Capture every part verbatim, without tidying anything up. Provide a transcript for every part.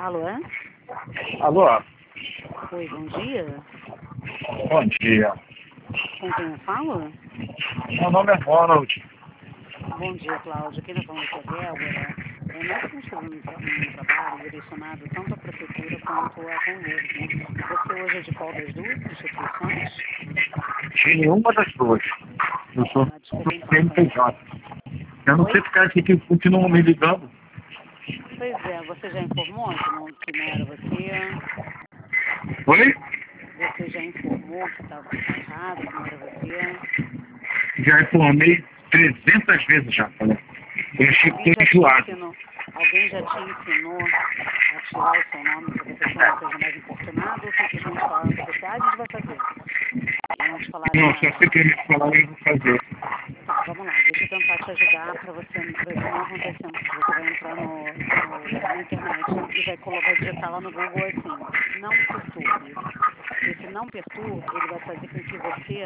Alô? Alô? Oi, bom dia. Bom dia. Com quem eu falo? Meu nome é Ronald. Bom dia, Cláudia. Quem está falando aqui é Débora. É, nós estamos fazendo um, tra um trabalho direcionado tanto à prefeitura quanto à Convurb. Você hoje é de qual das duas instituições? De nenhuma das duas. Eu sou Ah, desculpa, do então. C N P J. Eu não Oi? sei ficar aqui que continuam me ligando. Pois é, você já informou que não, que não era você? Oi? Você já informou que estava errado, que não era você? Já informei trezentas vezes já, falei. Eu achei que Alguém tô já te enjoado. ensinou, alguém já te ensinou a tirar o seu nome para que a pessoa não seja mais importunada ou simplesmente falaram para você, ah, a gente vai fazer? E não te falaram Não, só nada? simplesmente falar eu vou fazer. Tá, vamos lá, deixa eu tentar te ajudar para você, pra isso não acontecer mais. Você vai entrar no, no- na internet e vai, colo- vai digitar lá no Google assim, não perturbe. Esse não perturbe, ele vai fazer com que você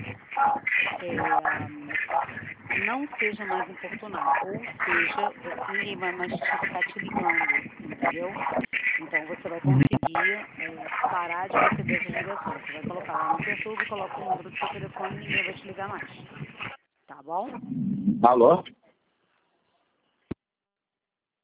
é, não seja mais importunado, ou seja, você, ninguém vai mais te, ficar te ligando, entendeu? Então você vai conseguir é, parar de receber essas ligações. Você vai colocar lá no perturbe, coloca o número do seu telefone e ninguém vai te ligar mais. Tá bom? Alô?